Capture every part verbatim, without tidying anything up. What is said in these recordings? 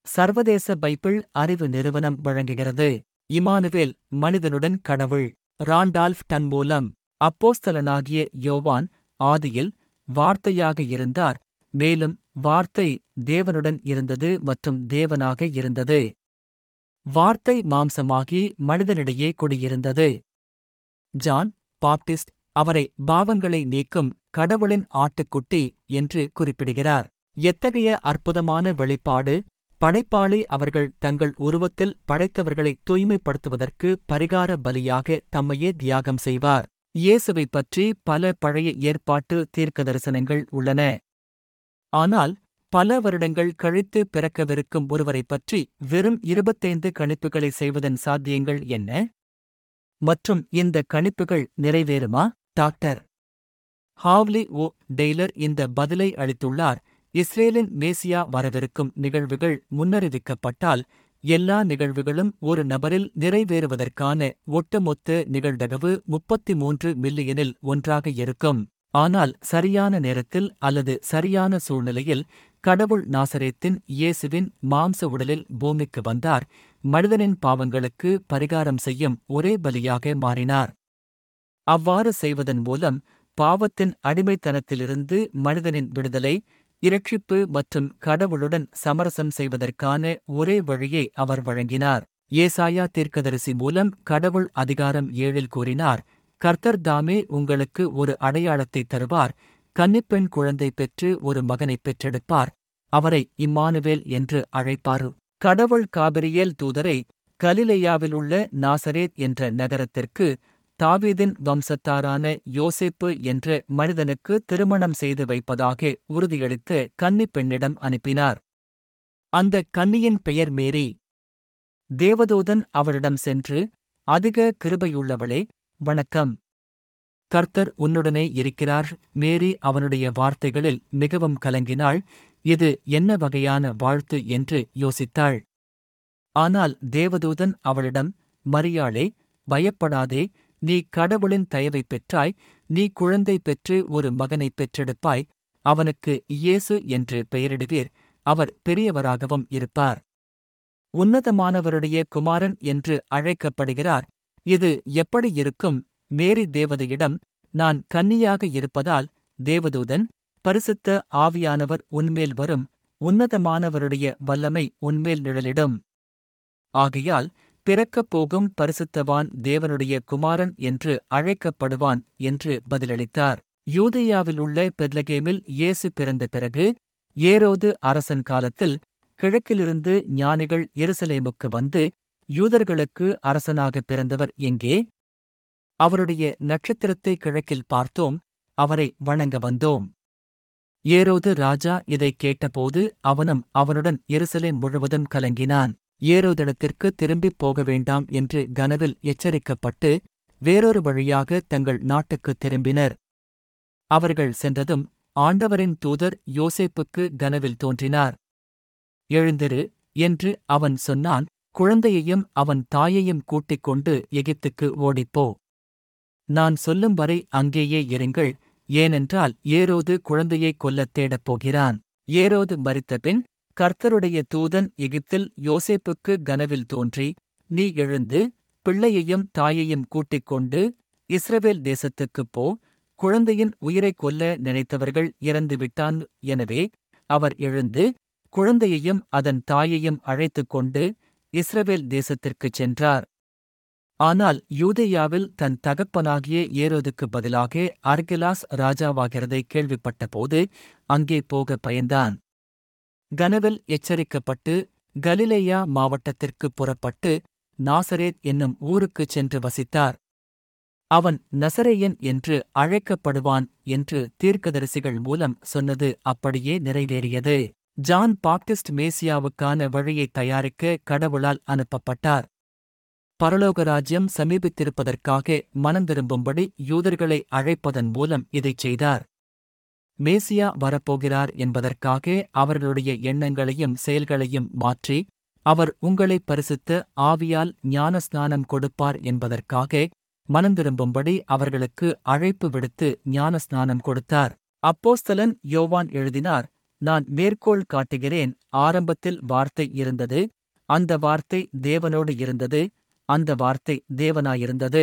சர்வதேச பைபிள் அறிவு நிறுவனம் வழங்குகிறது. இமானுவேல், மனிதனுடன் கடவுள். ராண்டால்ஃப் டன் மூலம். அப்போஸ்தலனாகிய யோவான், ஆதியில் வார்த்தையாக இருந்தார், மேலும் வார்த்தை தேவனுடன் இருந்தது மற்றும் தேவனாக இருந்தது. வார்த்தை மாம்சமாகி மனிதனிடையே குடியிருந்தது. ஜான் பாப்டிஸ்ட் அவரை பாவங்களை நீக்கும் கடவுளின் ஆட்டுக்குட்டி என்று குறிப்பிடுகிறார். எத்தகைய அற்புதமான வெளிப்பாடு! படைப்பாளி அவர்கள் தங்கள் உருவத்தில் படைத்தவர்களை தூய்மைப்படுத்துவதற்கு பரிகார பலியாக தம்மையே தியாகம் செய்வார். இயேசுவைப் பற்றி பல பழைய ஏற்பாட்டு தீர்க்கதரிசனங்கள் உள்ளன. ஆனால் பல வருடங்கள் கழித்து பிறக்கவிருக்கும் ஒருவரைப் பற்றி வெறும் இருபத்தைந்து கணிப்புகளை செய்வதன் சாத்தியங்கள் என்ன? மற்றும் இந்த கணிப்புகள் நிறைவேறுமா? டாக்டர் ஹாவ்லி ஓ. டெய்லர் இந்த பதிலை அளித்துள்ளார். இஸ்ரேலின் மேசியா வரவிருக்கும் நிகழ்வுகள் முன்னறிவிக்கப்பட்டால் எல்லா நிகழ்வுகளும் ஒரு நபரில் நிறைவேறுவதற்கான ஒட்டுமொத்த நிகழ்தகவு முப்பத்தி மூன்று மில்லியனில் ஒன்றாக இருக்கும். ஆனால் சரியான நேரத்தில் அல்லது சரியான சூழ்நிலையில் கடவுள் நாசரேத்தின் இயேசுவின் மாம்ச உடலில் பூமிக்கு வந்தார், மனிதனின் பாவங்களுக்கு பரிகாரம் செய்யும் ஒரே பலியாக மாறினார். அவ்வாறு செய்வதன் மூலம் பாவத்தின் அடிமைத்தனத்திலிருந்து மனிதனின் விடுதலை, இரட்சிப்பு மற்றும் கடவுளுடன் சமரசம் செய்வதற்கான ஒரே வழியை அவர் வழங்கினார். ஏசாயா தீர்க்கதரிசி மூலம் கடவுள் அதிகாரம் ஏழில் கூறினார், கர்த்தர் தாமே உங்களுக்கு ஒரு அடையாளத்தை தருவார், கன்னிப்பெண் குழந்தை பெற்று ஒரு மகனைப் பெற்றெடுப்பார், அவரை இம்மானுவேல் என்று அழைப்பார். கடவுள் காபிரியேல் தூதரை கலிலேயாவிலுள்ள நாசரேத் என்ற நகரத்திற்கு தாவீதின் வம்சத்தாரான யோசேப்பு என்ற மனிதனுக்கு திருமணம் செய்து வைப்பதாக உறுதியளித்து கன்னிப் பெண்ணிடம் அனுப்பினார். அந்த கன்னியின் பெயர் மேரி. தேவதூதன் அவளிடம் சென்று, அதிக கிருபையுள்ளவளே, வணக்கம், கர்த்தர் உன்னுடனே இருக்கிறார். மேரி அவனுடைய வார்த்தைகளில் மிகவும் கலங்கினாள். இது என்ன வகையான வாழ்த்து என்று யோசித்தாள். ஆனால் தேவதூதன் அவளிடம், மரியாளே, பயப்படாதே, நீ கடவுளின் தயவை பெற்றாய், நீ குழந்தை பெற்று ஒரு மகனைப் பெற்றெடுப்பாய், அவனுக்கு இயேசு என்று பெயரிடுவீர், அவர் பெரியவராகவும் இருப்பார், உன்னதமானவருடைய குமாரன் என்று அழைக்கப்படுகிறார். இது எப்படி இருக்கும்? மேரி தேவதையிடம், நான் கன்னியாக இருப்பதால் தேவதூதன், பரிசுத்த ஆவியானவர் உன்மேல் வரும், உன்னதமானவருடைய வல்லமை உன்மேல் நிழலிடும், ஆகையால் பிறக்கப் போகும் பரிசுத்தவான் தேவனுடைய குமாரன் என்று அழைக்கப்படுவான் என்று பதிலளித்தார். யூதேயாவிலுள்ள பெத்லகேமில் இயேசு பிறந்த பிறகு ஏரோது அரசன் காலத்தில் கிழக்கிலிருந்து ஞானிகள் எருசலேமுக்கு வந்து, யூதர்களுக்கு அரசனாகப் பிறந்தவர் எங்கே? அவருடைய நட்சத்திரத்தை கிழக்கில் பார்த்தோம், அவரை வணங்க வந்தோம். ஏரோது ராஜா இதைக் கேட்டபோது அவனும் அவனுடன் எருசலேம் முழுவதும் கலங்கினான். ஏரோதிடத்திற்கு திரும்பிப் போக வேண்டாம் என்று கனவில் எச்சரிக்கப்பட்டு வேறொரு வழியாக தங்கள் நாட்டுக்குத் திரும்பினர். அவர்கள் சென்றதும் ஆண்டவரின் தூதர் யோசேப்புக்கு கனவில் தோன்றினார். எழுந்திரு என்று அவன் சொன்னான், குழந்தையையும் அவன் தாயையும் கூட்டிக் கொண்டு எகிப்துக்கு ஓடிப்போ. நான் சொல்லும் வரை அங்கேயே இருங்கள், ஏனென்றால் ஏரோது குழந்தையைக் கொல்லத் தேடப் போகிறான். ஏரோது மரித்தபின் கர்த்தருடைய தூதன் எகிப்தில் யோசேப்புக்கு கனவில் தோன்றி, நீ எழுந்து பிள்ளையையும் தாயையும் கூட்டிக் கொண்டு இஸ்ரவேல் தேசத்துக்குப் போ, குழந்தையின் உயிரைக் கொல்ல நினைத்தவர்கள் இறந்துவிட்டான். எனவே அவர் எழுந்து குழந்தையையும் அதன் தாயையும் அழைத்துக் கொண்டு இஸ்ரவேல் தேசத்திற்குச் சென்றார். ஆனால் யூதேயாவில் தன் தகப்பனாகிய ஏரோதுக்கு பதிலாக அர்கெலாஸ் ராஜாவாகிறதை கேள்விப்பட்டபோது அங்கே போக பயந்தான். கனவில் எச்சரிக்கப்பட்டு கலிலேயா மாவட்டத்திற்குப் புறப்பட்டு நாசரேத் என்னும் ஊருக்குச் சென்று வசித்தார். அவன் நசரேயன் என்று அழைக்கப்படுவான் என்று தீர்க்கதரிசிகள் மூலம் சொன்னது அப்படியே நிறைவேறியது. ஜான் பாப்டிஸ்ட் மேசியாவுக்கான வழியை தயாரிக்க கடவுளால் அனுப்பப்பட்டார். பரலோக ராஜ்யம் சமீபித்திருப்பதற்காக மனம் திரும்பும்படி யூதர்களை அழைப்பதன் மூலம் இதைச் செய்தார். மேசியா வரப்போகிறார் என்பதற்காக அவர்களுடைய எண்ணங்களையும் செயல்களையும் மாற்றி, அவர் உங்களை பரிசுத்த ஆவியால் ஞானஸ்நானம் கொடுப்பார் என்பதற்காக மனம் திரும்பும்படி அவர்களுக்கு அழைப்பு விடுத்து ஞானஸ்நானம் கொடுத்தார். அப்போஸ்தலன் யோவான் எழுதினார், நான் மேற்கோள் காட்டுகிறேன். ஆரம்பத்தில் வார்த்தை இருந்தது, அந்த வார்த்தை தேவனோடு இருந்தது, அந்த வார்த்தை தேவனாயிருந்தது.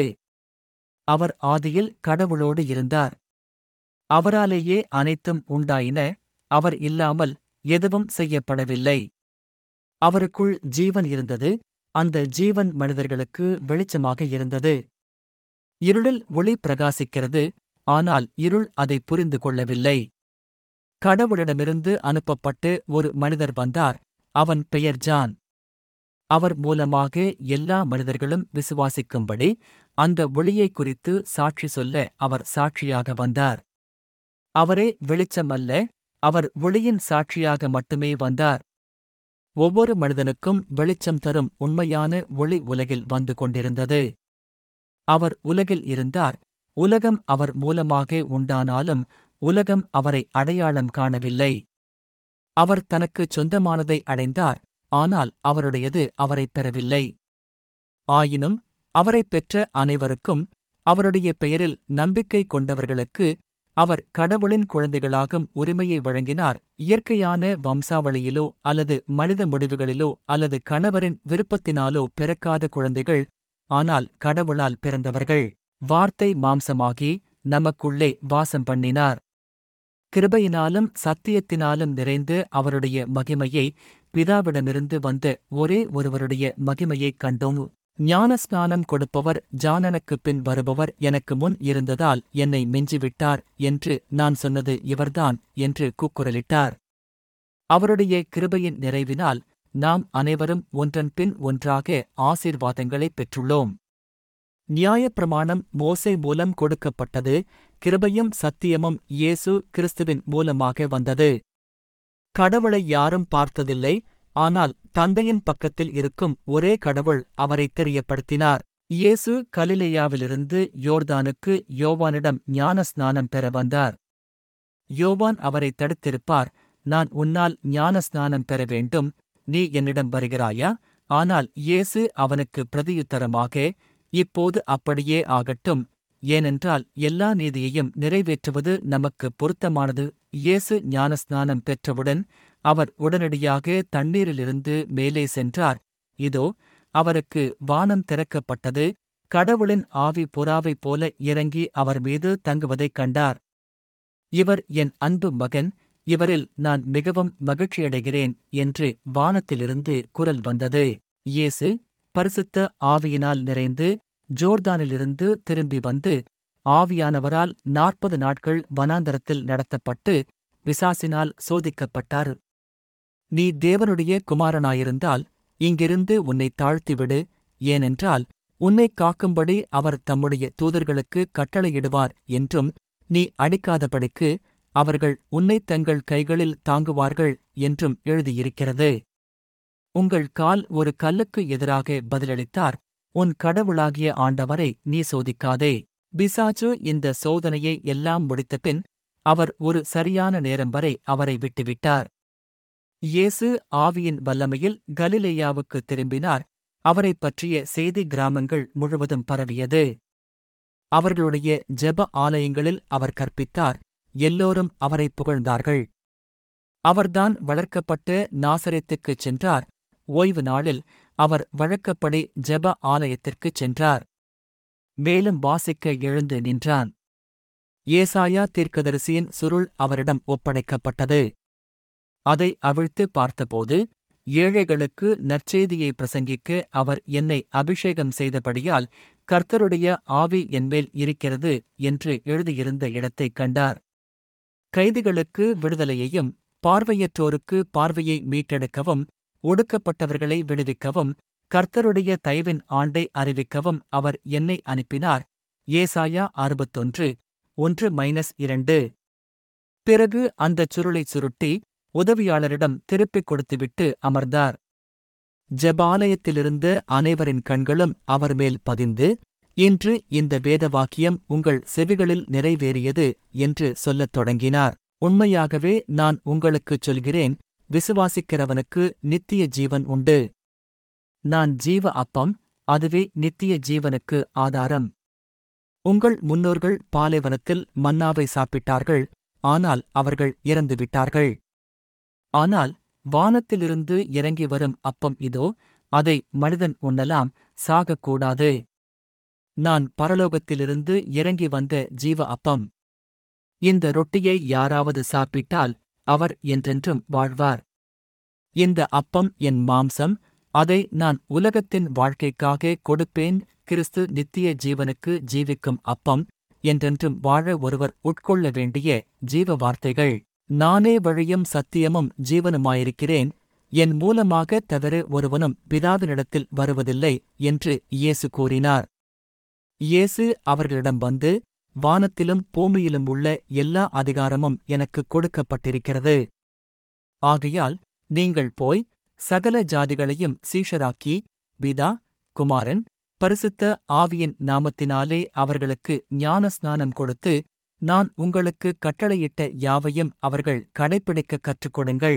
அவர் ஆதியில் கடவுளோடு இருந்தார். அவராலேயே அனைத்தும் உண்டாயின, அவர் இல்லாமல் எதுவும் செய்யப்படவில்லை. அவருக்குள் ஜீவன் இருந்தது, அந்த ஜீவன் மனிதர்களுக்கு வெளிச்சமாக இருந்தது. இருளில் ஒளி பிரகாசிக்கிறது, ஆனால் இருள் அதை புரிந்து கொள்ளவில்லை. கடவுளிடமிருந்து அனுப்பப்பட்டு ஒரு மனிதர் வந்தார், அவன் பெயர் ஜான். அவர் மூலமாக எல்லா மனிதர்களும் விசுவாசிக்கும்படி அந்த ஒளியை குறித்து சாட்சி சொல்ல அவர் சாட்சியாக வந்தார். அவரே வெளிச்சம் அல்ல, அவர் ஒளியின் சாட்சியாக மட்டுமே வந்தார். ஒவ்வொரு மனிதனுக்கும் வெளிச்சம் தரும் உண்மையான ஒளி உலகில் வந்து கொண்டிருந்தது. அவர் உலகில் இருந்தார், உலகம் அவர் மூலமாக உண்டானாலும் உலகம் அவரை அடையாளம் காணவில்லை. அவர் தனக்குச் சொந்தமானதை அடைந்தார், ஆனால் அவருடையது அவரைப் பெறவில்லை. ஆயினும் அவரைப் பெற்ற அனைவருக்கும், அவருடைய பெயரில் நம்பிக்கை கொண்டவர்களுக்கு அவர் கடவுளின் குழந்தைகளாகும் உரிமையை வழங்கினார். இயற்கையான வம்சாவளியிலோ அல்லது மனித முடிவுகளிலோ அல்லது கணவரின் விருப்பத்தினாலோ பிறக்காத குழந்தைகள், ஆனால் கடவுளால் பிறந்தவர்கள். வார்த்தை மாம்சமாகி நமக்குள்ளே வாசம் பண்ணினார். கிருபையினாலும் சத்தியத்தினாலும் நிறைந்து அவருடைய மகிமையை, பிதாவிடமிருந்து வந்த ஒரே ஒருவருடைய மகிமையைக் கண்டோம். ஞானஸ்நானம் கொடுப்பவர் ஜானனுக்குப் பின் வருபவர் எனக்கு முன் இருந்ததால் என்னை மிஞ்சிவிட்டார் என்று நான் சொன்னது இவர்தான் என்று கூக்குரலிட்டார். அவருடைய கிருபையின் நிறைவினால் நாம் அனைவரும் ஒன்றன் பின் ஒன்றாக ஆசீர்வாதங்களைப் பெற்றுள்ளோம். நியாயப்பிரமாணம் மோசே மூலம் கொடுக்கப்பட்டது, கிருபையும் சத்தியமும் இயேசு கிறிஸ்துவின் மூலமாக வந்தது. கடவுளை யாரும் பார்த்ததில்லை, ஆனால் தந்தையின் பக்கத்தில் இருக்கும் ஒரே கடவுள் அவரை தெரியப்படுத்தினார். இயேசு கலிலேயாவிலிருந்து யோர்தானுக்கு யோவானிடம் ஞானஸ்நானம் பெற வந்தார். யோவான் அவரை தடுத்திருப்பார், நான் உன்னால் ஞானஸ்நானம் பெற வேண்டும், நீ என்னிடம் வருகிறாயா? ஆனால் இயேசு அவனுக்கு பிரதியுத்தரமாக, இப்போது அப்படியே ஆகட்டும், ஏனென்றால் எல்லா நீதியையும் நிறைவேற்றுவது நமக்கு பொருத்தமானது. இயேசு ஞானஸ்நானம் பெற்றவுடன் அவர் உடனடியாக தண்ணீரிலிருந்து மேலே சென்றார். இதோ, அவருக்கு வானம் திறக்கப்பட்டது, கடவுளின் ஆவி புறாவைப் போல இறங்கி அவர் மீது தங்குவதைக் கண்டார். இவர் என் அன்பு மகன், இவரில் நான் மிகவும் மகிழ்ச்சியடைகிறேன் என்று வானத்திலிருந்து குரல் வந்தது. இயேசு பரிசுத்த ஆவியினால் நிறைந்து ஜோர்தானிலிருந்து திரும்பி வந்து, ஆவியானவரால் நாற்பது நாட்கள் வனாந்தரத்தில் நடத்தப்பட்டு பிசாசினால் சோதிக்கப்பட்டார். நீ தேவனுடைய குமாரனாயிருந்தால் இங்கிருந்து உன்னை தாழ்த்திவிடு, ஏனென்றால் உன்னைக் காக்கும்படி அவர் தம்முடைய தூதர்களுக்கு கட்டளையிடுவார் என்றும், நீ அடிக்காதபடிக்கு அவர்கள் உன்னைத் தங்கள் கைகளில் தாங்குவார்கள் என்றும் எழுதியிருக்கிறது. உங்கள் கால் ஒரு கல்லுக்கு எதிராக பதிலளித்தார், உன் கடவுளாகிய ஆண்டவரை நீ சோதிக்காதே. பிசாசு இந்த சோதனையை எல்லாம் முடித்தபின் அவர் ஒரு சரியான நேரம் வரை அவரை விட்டுவிட்டார். இயேசு ஆவியின் வல்லமையில் கலிலேயாவுக்கு திரும்பினார். அவரைப் பற்றிய செய்தி கிராமங்கள் முழுவதும் பரவியது. அவர்களுடைய ஜெப ஆலயங்களில் அவர் கற்பித்தார், எல்லோரும் அவரை புகழ்ந்தார்கள். அவர்தான் வளர்க்கப்பட்ட நாசரேத்துக்குச் சென்றார். ஓய்வு நாளில் அவர் வழக்கப்படி ஜெப ஆலயத்திற்குச் சென்றார். மேலும் வாசிக்க எழுந்து நின்றான். ஏசாயா தீர்க்கதரிசியின் சுருள் அவரிடம் ஒப்படைக்கப்பட்டது. அதை அவிழ்த்து பார்த்தபோது, ஏழைகளுக்கு நற்செய்தியை பிரசங்கிக்க அவர் என்னை அபிஷேகம் செய்தபடியால் கர்த்தருடைய ஆவி என்மேல் இருக்கிறது என்று எழுதியிருந்த இடத்தைக் கண்டார். கைதிகளுக்கு விடுதலையையும், பார்வையற்றோருக்கு பார்வையை மீட்டெடுக்கவும், ஒடுக்கப்பட்டவர்களை விடுவிக்கவும், கர்த்தருடைய தயவின் ஆண்டை அறிவிக்கவும் அவர் என்னை அனுப்பினார். ஏசாயா அறுபத்தொன்று ஒன்று மைனஸ் இரண்டு. பிறகு அந்தச் சுருளைச் சுருட்டி உதவியாளரிடம் திருப்பிக் கொடுத்துவிட்டு அமர்ந்தார். ஜெபாலயத்திலிருந்த அனைவரின் கண்களும் அவர் மேல் பதிந்து, இன்று இந்த வேதவாக்கியம் உங்கள் செவிகளில் நிறைவேறியது என்று சொல்லத் தொடங்கினார். உண்மையாகவே நான் உங்களுக்குச் சொல்கிறேன், விசுவாசிக்கிறவனுக்கு நித்திய ஜீவன் உண்டு. நான் ஜீவ அப்பம், அதுவே நித்திய ஜீவனுக்கு ஆதாரம். உங்கள் முன்னோர்கள் பாலைவனத்தில் மன்னாவை சாப்பிட்டார்கள், ஆனால் அவர்கள் இறந்துவிட்டார்கள். ஆனால் வானத்திலிருந்து இறங்கி வரும் அப்பம் இதோ, அதை மனிதன் உண்ணலாம், சாகக்கூடாது. நான் பரலோகத்திலிருந்து இறங்கி வந்த ஜீவ அப்பம். இந்த ரொட்டியை யாராவது சாப்பிட்டால் அவர் என்றென்றும் வாழ்வார். இந்த அப்பம் என் மாம்சம், அதை நான் உலகத்தின் வாழ்க்கைக்காக கொடுப்பேன். கிறிஸ்து நித்திய ஜீவனுக்கு ஜீவிக்கும் அப்பம், என்றென்றும் வாழ ஒருவர் உட்கொள்ள வேண்டிய ஜீவ வார்த்தைகள். நானே வழியும் சத்தியமும் ஜீவனுமாயிருக்கிறேன், என் மூலமாக தவிர ஒருவனும் பிதாவினிடத்தில் வருவதில்லை என்று இயேசு கூறினார். இயேசு அவர்களிடம் வந்து, வானத்திலும் பூமியிலும் உள்ள எல்லா அதிகாரமும் எனக்கு கொடுக்கப்பட்டிருக்கிறது. ஆகையால் நீங்கள் போய் சகல ஜாதிகளையும் சீஷராக்கி, பிதா, குமாரன், பரிசுத்த ஆவியின் நாமத்தினாலே அவர்களுக்கு ஞானஸ்நானம் கொடுத்து, நான் உங்களுக்கு கட்டளையிட்ட யாவையும் அவர்கள் கடைப்பிடிக்கக் கற்றுக்கொடுங்கள்.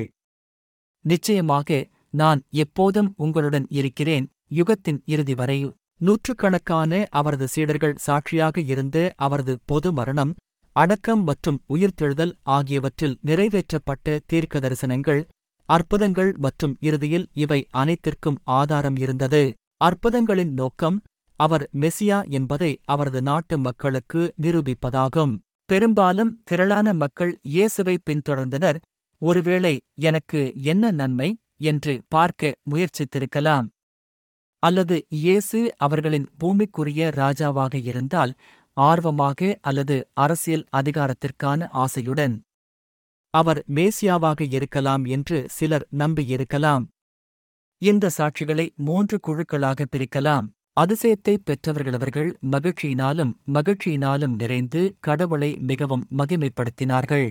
நிச்சயமாக நான் எப்போதும் உங்களுடன் இருக்கிறேன், யுகத்தின் இறுதி வரை. நூற்றுக்கணக்கான அவரது சீடர்கள் சாட்சியாக இருந்த அவரது பொது மரணம், அடக்கம் மற்றும் உயிர்த்தெழுதல் ஆகியவற்றில் நிறைவேற்றப்பட்ட தீர்க்க தரிசனங்கள், அற்புதங்கள் மற்றும் இறுதியில் இவை அனைத்திற்கும் ஆதாரம் இருந்தது. அற்புதங்களின் நோக்கம் அவர் மெசியா என்பதை அவரது நாட்டு மக்களுக்கு நிரூபிப்பதாகும். பெரும்பாலும் திரளான மக்கள் இயேசுவை பின்தொடர்ந்தனர். ஒருவேளை எனக்கு என்ன நன்மை என்று பார்க்க முயற்சித்திருக்கலாம். அல்லது இயேசு அவர்களின் பூமிக்குரிய ராஜாவாக இருந்தால் ஆர்வமாக, அல்லது அரசியல் அதிகாரத்திற்கான ஆசையுடன் அவர் மேசியாவாக இருக்கலாம் என்று சிலர் நம்பியிருக்கலாம். இந்த சாட்சிகளை மூன்று குழுக்களாக பிரிக்கலாம். அதிசயத்தை பெற்றவர்களவர்கள் மகிழ்ச்சியினாலும் மகிழ்ச்சியினாலும் நிறைந்து கடவுளை மிகவும் மகிமைப்படுத்தினார்கள்.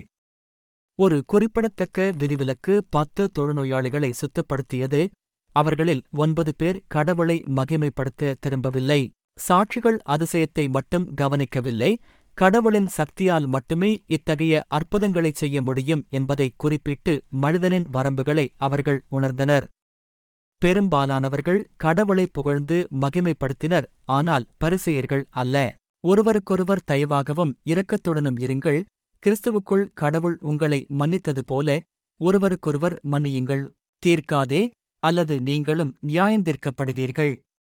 ஒரு குறிப்பிடத்தக்க விதிவிலக்கு பத்து தொழுநோயாளிகளை சுத்தப்படுத்தியது. அவர்களில் ஒன்பது பேர் கடவுளை மகிமைப்படுத்த திரும்பவில்லை. சாட்சிகள் அதிசயத்தை மட்டும் கவனிக்கவில்லை, கடவுளின் சக்தியால் மட்டுமே இத்தகைய அற்புதங்களைச் செய்ய முடியும் என்பதை குறிப்பிட்டு மனிதனின் வரம்புகளை அவர்கள் உணர்ந்தனர். பெரும்பாலானவர்கள் கடவுளை புகழ்ந்து மகிமைப்படுத்தினர், ஆனால் பரிசேயர்கள் அல்ல. ஒருவருக்கொருவர் தயவாகவும் இரக்கத்துடனும் இருங்கள், கிறிஸ்துவுக்குள் கடவுள் உங்களை மன்னித்தது போல ஒருவருக்கொருவர் மன்னியுங்கள். தீர்க்காதே, அல்லது நீங்களும் நியாயந்தீர்க்கப்படுவீர்கள்.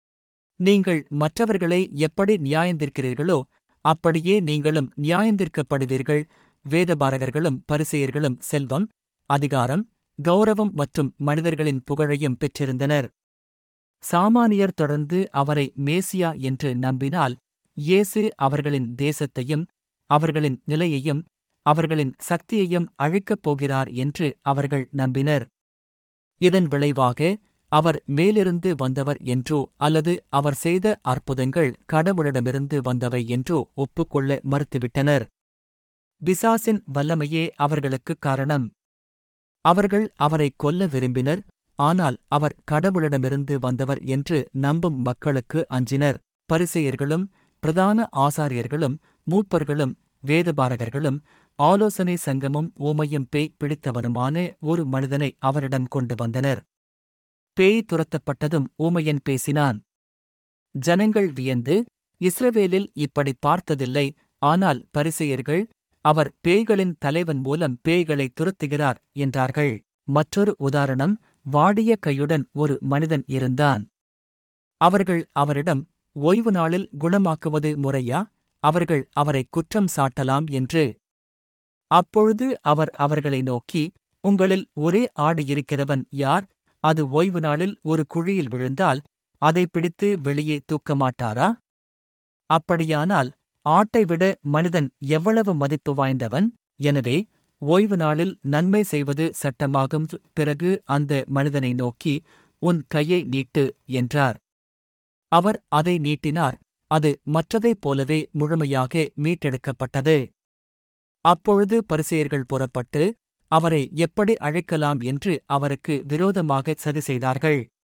நீங்கள் மற்றவர்களை எப்படி நியாயந்தீர்க்கிறீர்களோ அப்படியே நீங்களும் நியாயந்தீர்க்கப்படுவீர்கள். வேதபாரகர்களும் பரிசேயர்களும் செல்வம், அதிகாரம், கௌரவம் மற்றும் மனிதர்களின் புகழையும் பெற்றிருந்தனர். சாமானியர் தொடர்ந்து அவரை மேசியா என்று நம்பினால், இயேசு அவர்களின் தேசத்தையும் அவர்களின் நிலையையும் அவர்களின் சக்தியையும் அழிக்கப் போகிறார் என்று அவர்கள் நம்பினர். இதன் விளைவாக அவர் மேலிருந்து வந்தவர் என்றோ அல்லது அவர் செய்த அற்புதங்கள் கடவுளிடமிருந்து வந்தவை என்றோ ஒப்புக்கொள்ள மறுத்துவிட்டனர். பிசாசின் வல்லமையே அவர்களுக்குக் காரணம். அவர்கள் அவரை கொல்ல விரும்பினர், ஆனால் அவர் கடவுளிடமிருந்து வந்தவர் என்று நம்பும் மக்களுக்கு அஞ்சினர். பரிசேயர்களும் பிரதான ஆசாரியர்களும் மூப்பர்களும் வேதபாரகர்களும் ஆலோசனை சங்கமும் ஊமையும் பேய் பிடித்தவனுமான ஒரு மனிதனை அவரிடம் கொண்டு வந்தனர். பேய் துரத்தப்பட்டதும் ஊமையன் பேசினான். ஜனங்கள் வியந்து, இஸ்ரவேலில் இப்படி பார்த்ததில்லை. ஆனால் பரிசேயர்கள், அவர் பேய்களின் தலைவன் மூலம் பேய்களை துரத்துகிறார் என்றார்கள். மற்றொரு உதாரணம், வாடிய கையுடன் ஒரு மனிதன் இருந்தான். அவர்கள் அவரிடம், ஓய்வு நாளில் குணமாக்குவது முறையா? அவர்கள் அவரை குற்றம் சாட்டலாம் என்று. அப்பொழுது அவர் அவர்களை நோக்கி, உங்களில் ஒரே ஆடு இருக்கிறவன் யார்? அது ஓய்வு நாளில் ஒரு குழியில் விழுந்தால் அதை பிடித்து வெளியே தூக்கமாட்டாரா? அப்படியானால் ஆட்டைவிட மனிதன் எவ்வளவு மதிப்பு வாய்ந்தவன்? எனவே ஓய்வு நாளில் நன்மை செய்வது சட்டமாகும். பிறகு அந்த மனிதனை நோக்கி, உன் கையை நீட்டு என்றார். அவர் அதை நீட்டினார். அது மற்றதைப் போலவே முழுமையாக மீட்டெடுக்கப்பட்டது. அப்பொழுது பரிசேயர்கள் புறப்பட்டு அவரை எப்படி அழைக்கலாம் என்று அவருக்கு விரோதமாக சதி செய்தார்கள்.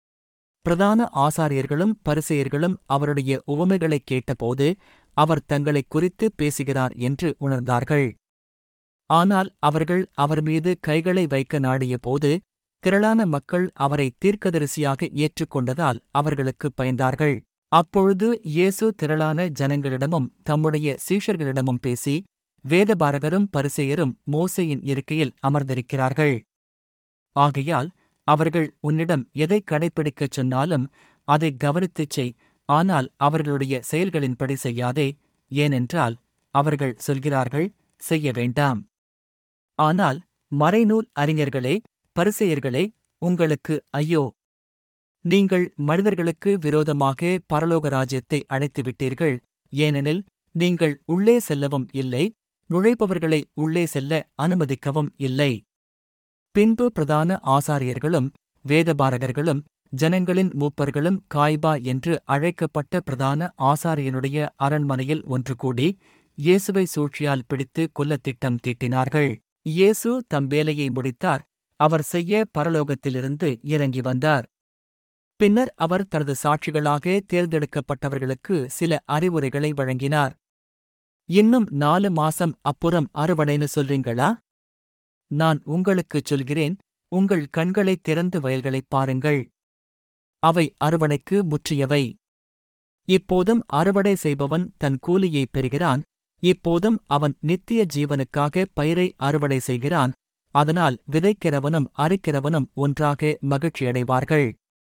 பிரதான ஆசாரியர்களும் பரிசேயர்களும் அவருடைய உவமைகளைக் கேட்டபோது அவர் தங்களைக் குறித்து பேசுகிறார் என்று உணர்ந்தார்கள். ஆனால் அவர்கள் அவர் மீது கைகளை வைக்க நாடியபோது திரளான மக்கள் அவரை தீர்க்கதரிசியாக ஏற்றுக்கொண்டதால் அவர்களுக்குப் பயந்தார்கள். அப்பொழுது இயேசு திரளான ஜனங்களிடமும் தம்முடைய சீஷர்களிடமும் பேசி, வேதபாரகரும் பரிசேயரும் மோசேயின் இருக்கையில் அமர்ந்திருக்கிறார்கள். ஆகையால் அவர்கள் உன்னிடம் எதைக் கடைப்பிடிக்கச் சொன்னாலும் அதைக் கவனித்துச் செய், ஆனால் அவர்களுடைய செயல்களின்படி செய்யாதே, ஏனென்றால் அவர்கள் சொல்கிறார்கள், செய்ய வேண்டாம். ஆனால் மறைநூல் அறிஞர்களே, பரிசேயர்களே, உங்களுக்கு ஐயோ! நீங்கள் மனிதர்களுக்கு விரோதமாக பரலோக ராஜ்யத்தை அடைத்துவிட்டீர்கள். ஏனெனில் நீங்கள் உள்ளே செல்லவும் இல்லை, நுழைப்பவர்களை உள்ளே செல்ல அனுமதிக்கவும் இல்லை. பின்பு பிரதான ஆசாரியர்களும் வேதபாரகர்களும் ஜனங்களின் மூப்பர்களும் காய்பா என்று அழைக்கப்பட்ட பிரதான ஆசாரியனுடைய அரண்மனையில் ஒன்று கூடி இயேசுவை சூழ்ச்சியால் பிடித்து கொல்லத் திட்டம் தீட்டினார்கள். இயேசு தம் வேலையை முடித்தார். அவர் செய்ய பரலோகத்திலிருந்து இறங்கி வந்தார். பின்னர் அவர் தனது சாட்சிகளாக தேர்ந்தெடுக்கப்பட்டவர்களுக்கு சில அறிவுரைகளை வழங்கினார். இன்னும் நாலு மாசம் அப்புறம் அறுவடைன்னு சொல்றீங்களா? நான் உங்களுக்குச் சொல்கிறேன், உங்கள் கண்களைத் திறந்து வயல்களைப் பாருங்கள். அவை அறுவடைக்கு முற்றியவை. இப்போதும் அறுவடை செய்பவன் தன் கூலியைப் பெறுகிறான். இப்போதும் அவன் நித்திய ஜீவனுக்காக பயிரை அறுவடை செய்கிறான். அதனால் விதைக்கிறவனும் அறுக்கிறவனும் ஒன்றாக மகிழ்ச்சியடைவார்கள்.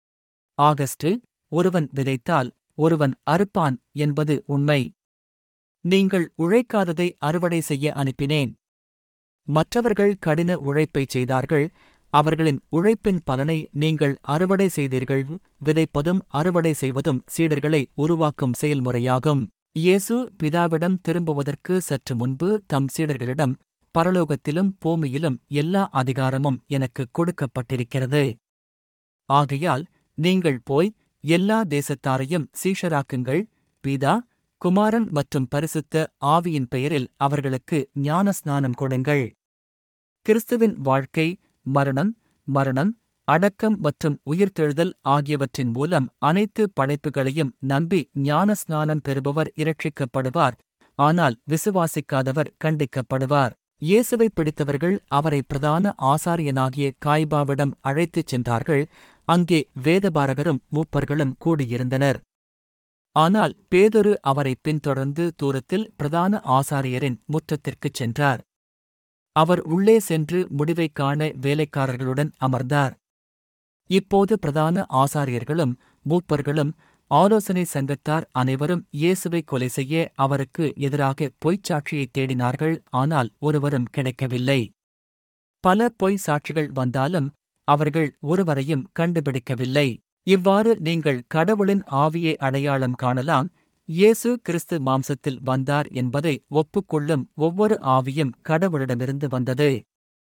ஆகஸ்டு, ஒருவன் விதைத்தால் ஒருவன் அறுப்பான் என்பது உண்மை. நீங்கள் உழைக்காததை அறுவடை செய்ய அனுப்பினேன். மற்றவர்கள் கடின உழைப்பைச் செய்தார்கள். அவர்களின் உழைப்பின் பலனை நீங்கள் அறுவடை செய்தீர்கள். விதைப்பதும் அறுவடை செய்வதும் சீடர்களை உருவாக்கும் செயல்முறையாகும். இயேசு பிதாவிடம் திரும்புவதற்கு சற்று முன்பு தம் சீடர்களிடம், பரலோகத்திலும் பூமியிலும் எல்லா அதிகாரமும் எனக்கு கொடுக்கப்பட்டிருக்கிறது. ஆகையால் நீங்கள் போய் எல்லா தேசத்தாரையும் சீஷராக்குங்கள். பிதா, குமாரன் மற்றும் பரிசுத்த ஆவியின் பெயரில் அவர்களுக்கு ஞானஸ்நானம் கொடுங்கள். கிறிஸ்துவின் வாழ்க்கை, மரணம், மரணம், அடக்கம் மற்றும் உயிர்த்தெழுதல் ஆகியவற்றின் மூலம் அனைத்து படைப்புகளையும் நம்பி ஞானஸ்நானம் பெறுபவர் இரட்சிக்கப்படுவார். ஆனால் விசுவாசிக்காதவர் கண்டிக்கப்படுவார். இயேசுவை பிடித்தவர்கள் அவரை பிரதான ஆசாரியனாகிய காய்பாவிடம் அழைத்துச் சென்றார்கள். அங்கே வேதபாரகரும் மூப்பர்களும் கூடியிருந்தனர். ஆனால் பேதுரு அவரை பின்தொடர்ந்து தூரத்தில் பிரதான ஆசாரியரின் முற்றத்திற்குச் சென்றார். அவர் உள்ளே சென்று முடிவைக் காண வேலைக்காரர்களுடன் அமர்ந்தார். இப்போது பிரதான ஆசாரியர்களும் மூப்பர்களும் ஆலோசனை சங்கத்தார் அனைவரும் இயேசுவை கொலை செய்ய அவருக்கு எதிராக பொய்ச் சாட்சியைத் தேடினார்கள். ஆனால் ஒருவரும் கிடைக்கவில்லை. பல பொய் சாட்சிகள் வந்தாலும் அவர்கள் ஒருவரையும் கண்டுபிடிக்கவில்லை. இவ்வாறு நீங்கள் கடவுளின் ஆவியை அடையாளம் காணலாம். இயேசு கிறிஸ்து மாம்சத்தில் வந்தார் என்பதை ஒப்புக்கொள்ளும் ஒவ்வொரு ஆவியும் கடவுளிடமிருந்து வந்தது.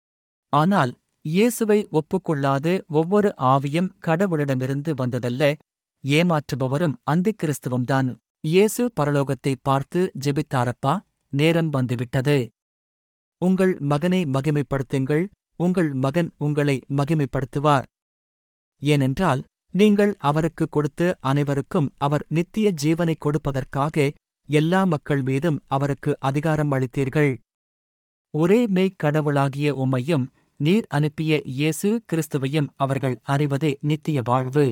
ஆனால் இயேசுவை ஒப்புக்கொள்ளாத ஒவ்வொரு ஆவியும் கடவுளிடமிருந்து வந்ததல்ல. ஏமாற்றுபவரும் அந்திக்கிறிஸ்துவும்தான். இயேசு பரலோகத்தை பார்த்து ஜெபித்தாரப்பா, நேரம் வந்துவிட்டது. உங்கள் மகனை மகிமைப்படுத்துங்கள். உங்கள் மகன் உங்களை மகிமைப்படுத்துவார். ஏனென்றால் நீங்கள் அவருக்கு கொடுத்த அனைவருக்கும் அவர் நித்திய ஜீவனைக் கொடுப்பதற்காக எல்லா மக்கள் மீதும் அவருக்கு அதிகாரம் அளித்தீர்கள். ஒரே மெய்க் கடவுளாகிய உம்மையும் நீர் அனுப்பிய இயேசு கிறிஸ்துவையும் அவர்கள் அறிவதே நித்திய வாழ்வு.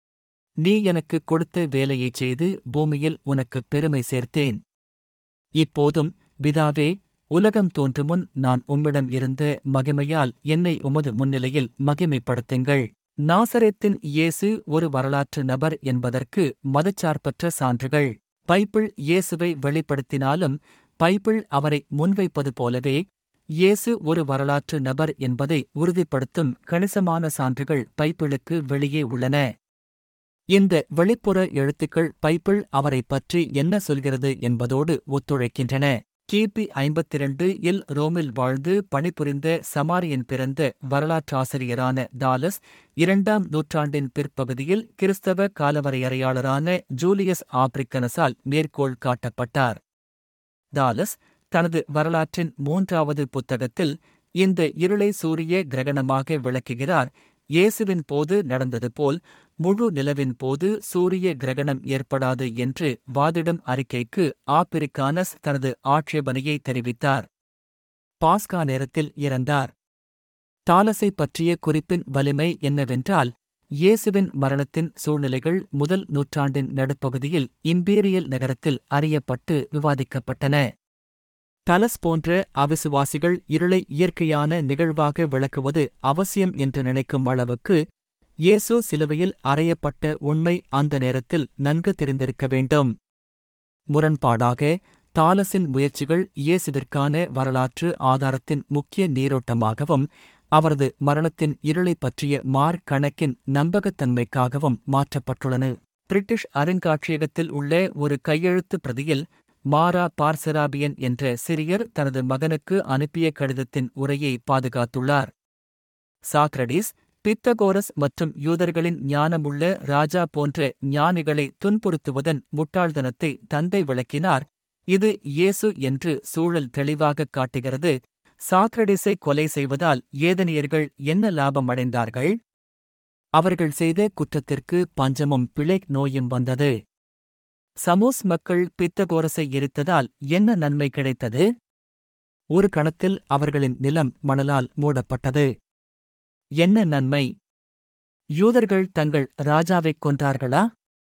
நீ எனக்கு கொடுத்த வேலையைச் செய்து பூமியில் உனக்குப் பெருமை சேர்த்தேன். இப்போதும் பிதாவே, உலகம் தோன்றுமுன் நான் உம்மிடம் இருந்த மகிமையால் என்னை உமது முன்னிலையில் மகிமைப்படுத்துங்கள். நாசரேத்தின் இயேசு ஒரு வரலாற்று நபர் என்பதற்கு மதச்சார்பற்ற சான்றுகள். பைபிள் இயேசுவை வெளிப்படுத்தினாலும் பைபிள் அவரை முன்வைப்பது போலவே இயேசு ஒரு வரலாற்று நபர் என்பதை உறுதிப்படுத்தும் கணிசமான சான்றுகள் பைபிளுக்கு வெளியே உள்ளன. இந்த வெளிப்புற எழுத்துக்கள் பைபிள் அவரைப் பற்றி என்ன சொல்கிறது என்பதோடு ஒத்துழைக்கின்றன. கிபி ஐம்பத்திரண்டு இல் ரோமில் வாழ்ந்து பணிபுரிந்த சமாரியன் பிறந்த வரலாற்றாசிரியரான தாலஸ் இரண்டாம் நூற்றாண்டின் பிற்பகுதியில் கிறிஸ்தவ காலவரையறையாளரான ஜூலியஸ் ஆப்ரிக்கனஸால் மேற்கோள் காட்டப்பட்டார். தாலஸ் தனது வரலாற்றின் மூன்றாவது புத்தகத்தில் இந்த இருளை சூரிய கிரகணமாக விளக்குகிறார். இயேசுவின் போது நடந்தது போல் முழு நிலவின் போது சூரிய கிரகணம் ஏற்படாது என்று வாதிடும் அறிக்கைக்கு ஆப்பிரிக்கானஸ் தனது ஆட்சேபனையை தெரிவித்தார். பாஸ்கா நேரத்தில் இறந்தார். தாலஸை பற்றிய குறிப்பின் வலிமை என்னவென்றால், இயேசுவின் மரணத்தின் சூழ்நிலைகள் முதல் நூற்றாண்டின் நடுப்பகுதியில் இம்பீரியல் நகரத்தில் அறியப்பட்டு விவாதிக்கப்பட்டன. தலஸ் போன்ற அவிசுவாசிகள் இருளை இயற்கையான நிகழ்வாக விளக்குவது அவசியம் என்று நினைக்கும் அளவுக்கு இயேசு சிலுவையில் அறையப்பட்ட உண்மை அந்த நேரத்தில் நன்கு தெரிந்திருக்க வேண்டும். முரண்பாடாக, தாலஸின் முயற்சிகள் இயேசுவிற்கான வரலாற்று ஆதாரத்தின் முக்கிய நீரோட்டமாகவும் அவரது மரணத்தின் இருளைப் பற்றிய மார்க் கணக்கின் நம்பகத்தன்மைக்காகவும் மாற்றப்பட்டுள்ளன. பிரிட்டிஷ் அருங்காட்சியகத்தில் உள்ள ஒரு கையெழுத்து பிரதியில் மாரா பார்சராபியன் என்ற சிறியர் தனது மகனுக்கு அனுப்பிய கடிதத்தின் உரையை பாதுகாத்துள்ளார். சாக்ரடீஸ், பித்தகோரஸ் மற்றும் யூதர்களின் ஞானமுள்ள ராஜா போன்ற ஞானிகளை துன்புறுத்துவதன் முட்டாள்தனத்தை தந்தை விளக்கினார். இது இயேசு என்று சூழல் தெளிவாகக் காட்டுகிறது. சாக்ரடீஸை கொலை செய்வதால் ஏதெனியர்கள் என்ன லாபம் அடைந்தார்கள்? அவர்கள் செய்த குற்றத்திற்கு பஞ்சமும் பிளேக் நோயும் வந்தது. சமோஸ் மக்கள் பித்தகோரஸை எரித்ததால் என்ன நன்மை கிடைத்தது? ஒரு கணத்தில் அவர்களின் நிலம் மணலால் மூடப்பட்டது. என்ன நன்மை? யூதர்கள் தங்கள் ராஜாவைக் கொன்றார்களா?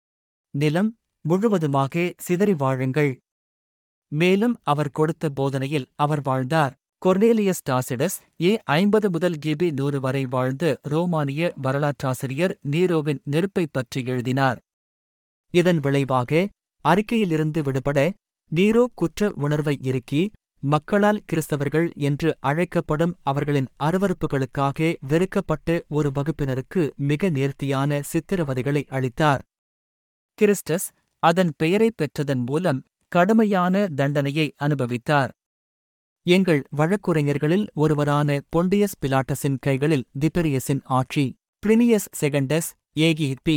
நிலம் முழுவதுமாக சிதறி வாழுங்கள். மேலும் அவர் கொடுத்த போதனையில் அவர் வாழ்ந்தார். கொர்னேலியஸ் டாசிடஸ் ஏ ஐம்பது முதல் கிபி நூறு வரை வாழ்ந்த ரோமானிய வரலாற்றாசிரியர் நீரோவின் நெருப்பைப் பற்றி எழுதினார். இதன் விளைவாக அறிக்கையிலிருந்து விடுபட நீரோ குற்ற உணர்வை இறுக்கி மக்களால் கிறிஸ்தவர்கள் என்று அழைக்கப்படும் அவர்களின் அருவருப்புகளுக்காக வெறுக்கப்பட்ட ஒரு வகுப்பினருக்கு மிக நேர்த்தியான சித்திரவதைகளை அளித்தார். கிறிஸ்டஸ் அதன் பெயரைப் பெற்றதன் மூலம் கடுமையான தண்டனையை அனுபவித்தார். எங்கள் வழக்குரைஞர்களில் ஒருவரான பொண்டியஸ் பிலாட்டஸின் கைகளில் திபெரியஸின் ஆட்சி. பிளினியஸ் செகண்டஸ் ஏகி பி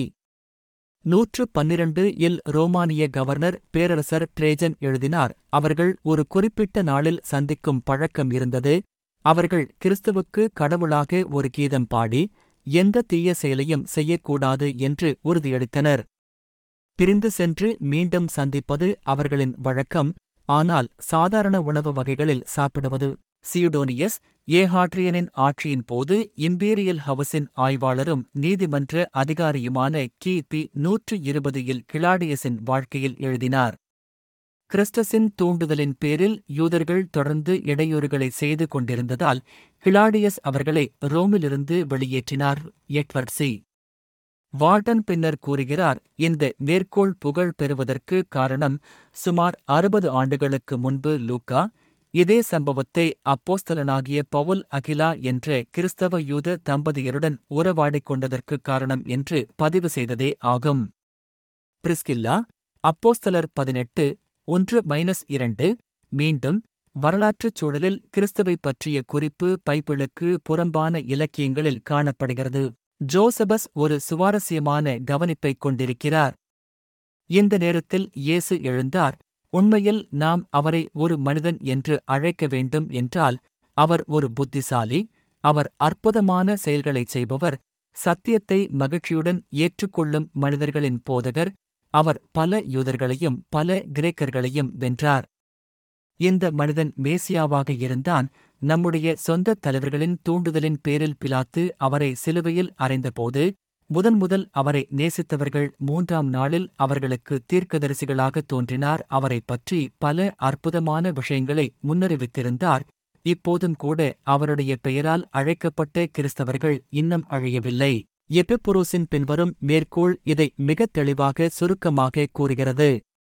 நூற்று பன்னிரண்டு இல் ரோமானிய கவர்னர் பேரரசர் ட்ரேஜன் எழுதினார். அவர்கள் ஒரு குறிப்பிட்ட நாளில் சந்திக்கும் பழக்கம் இருந்தது. அவர்கள் கிறிஸ்துவுக்கு கடவுளாக ஒரு கீதம் பாடி எந்த தீய செயலையும் செய்யக்கூடாது என்று உறுதியளித்தனர். பிரிந்து சென்று மீண்டும் சந்திப்பது அவர்களின் வழக்கம், ஆனால் சாதாரண உணவு வகைகளில் சாப்பிடுவது. சியுடோனியஸ் ஏஹாட்ரியனின் ஆட்சியின் போது இம்பீரியல் ஹவுஸின் ஆய்வாளரும் நீதிமன்ற அதிகாரியுமான கி பி நூற்று இருபது இல் கிளாடியஸின் வாழ்க்கையில் எழுதினார். கிறிஸ்டஸின் தூண்டுதலின் பேரில் யூதர்கள் தொடர்ந்து இடையூறுகளை செய்து கொண்டிருந்ததால் கிளாடியஸ் அவர்களை ரோமிலிருந்து வெளியேற்றினார். Edward C. வார்டன் பின்னர் கூறுகிறார், இந்த மேற்கோள் புகழ் பெறுவதற்கு காரணம் சுமார் அறுபது ஆண்டுகளுக்கு முன்பு லூக்கா இதே சம்பவத்தை அப்போஸ்தலனாகிய பவுல் அகிலா என்ற கிறிஸ்தவ யூத தம்பதியருடன் உறவாடிக் கொண்டதற்குக் காரணம் என்று பதிவு செய்ததே ஆகும். பிரிஸ்கில்லா, அப்போஸ்தலர் பதினெட்டு ஒன்று மைனஸ் இரண்டு. மீண்டும், வரலாற்றுச் சூழலில் கிறிஸ்துவைப் பற்றிய குறிப்பு பைபிளுக்கு புறம்பான இலக்கியங்களில் காணப்படுகிறது. ஜோசபஸ் ஒரு சுவாரஸ்யமான கவனிப்பைக் கொண்டிருக்கிறார். இந்த நேரத்தில் இயேசு எழுந்தார். உண்மையில் நாம் அவரை ஒரு மனிதன் என்று அழைக்க வேண்டும் என்றால் அவர் ஒரு புத்திசாலி, அவர் அற்புதமான செயல்களைச் செய்பவர், சத்தியத்தை மகிழ்ச்சியுடன் ஏற்றுக்கொள்ளும் மனிதர்களின் போதகர். அவர் பல யூதர்களையும் பல கிரேக்கர்களையும் வென்றார். இந்த மனிதன் மேசியாவாக இருந்தான். நம்முடைய சொந்த தலைவர்களின் தூண்டுதலின் பேரில் பிலாத்து அவரை சிலுவையில் அறைந்தபோது முதன் முதல் அவரை நேசித்தவர்கள் மூன்றாம் நாளில் அவர்களுக்கு தீர்க்கதரிசிகளாக தோன்றினார். அவரைப் பற்றி பல அற்புதமான விஷயங்களை முன்னறிவித்திருந்தார். இப்போதும் கூட அவருடைய பெயரால் அழைக்கப்பட்ட கிறிஸ்தவர்கள் இன்னும் அழியவில்லை. எபிப்புரூசின் பின்வரும் மேற்கோள் இதை மிகத் தெளிவாக சுருக்கமாக கூறுகிறது.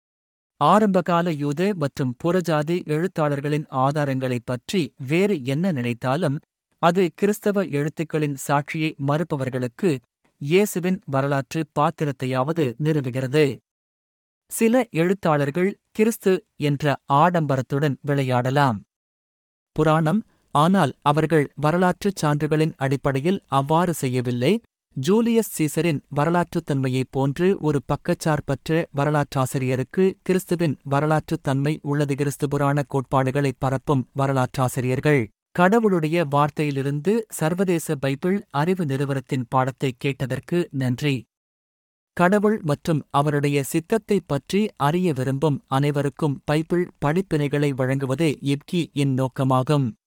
ஆரம்பகால யூத மற்றும் புறஜாதி எழுத்தாளர்களின் ஆதாரங்களைப் பற்றி வேறு என்ன நினைத்தாலும் அது கிறிஸ்தவ எழுத்துக்களின் சாட்சியை மறுப்பவர்களுக்கு இயேசுவின் வரலாற்று பாத்திரத்தையாவது நிறுவுகிறது. சில எழுத்தாளர்கள் கிறிஸ்து என்ற ஆடம்பரத்துடன் விளையாடலாம். புராணம், ஆனால் அவர்கள் வரலாற்றுச் சான்றுகளின் அடிப்படையில் அவ்வாறு செய்யவில்லை. ஜூலியஸ் சீசரின் வரலாற்றுத்தன்மையைப் போன்று ஒரு பக்கச்சார்பற்ற வரலாற்றாசிரியருக்கு கிறிஸ்துவின் வரலாற்றுத் தன்மை உள்ளது. கிறிஸ்து புராண கோட்பாடுகளைப் பரப்பும் வரலாற்றாசிரியர்கள் கடவுளுடைய வார்த்தையிலிருந்து சர்வதேச பைபிள் அறிவு நிறுவனத்தின் பாடத்தை கேட்டதற்கு நன்றி. கடவுள் மற்றும் அவருடைய சித்தத்தைப் பற்றி அறிய விரும்பும் அனைவருக்கும் பைபிள் படிப்பினைகளை வழங்குவதே இப்கி இன் நோக்கமாகும்.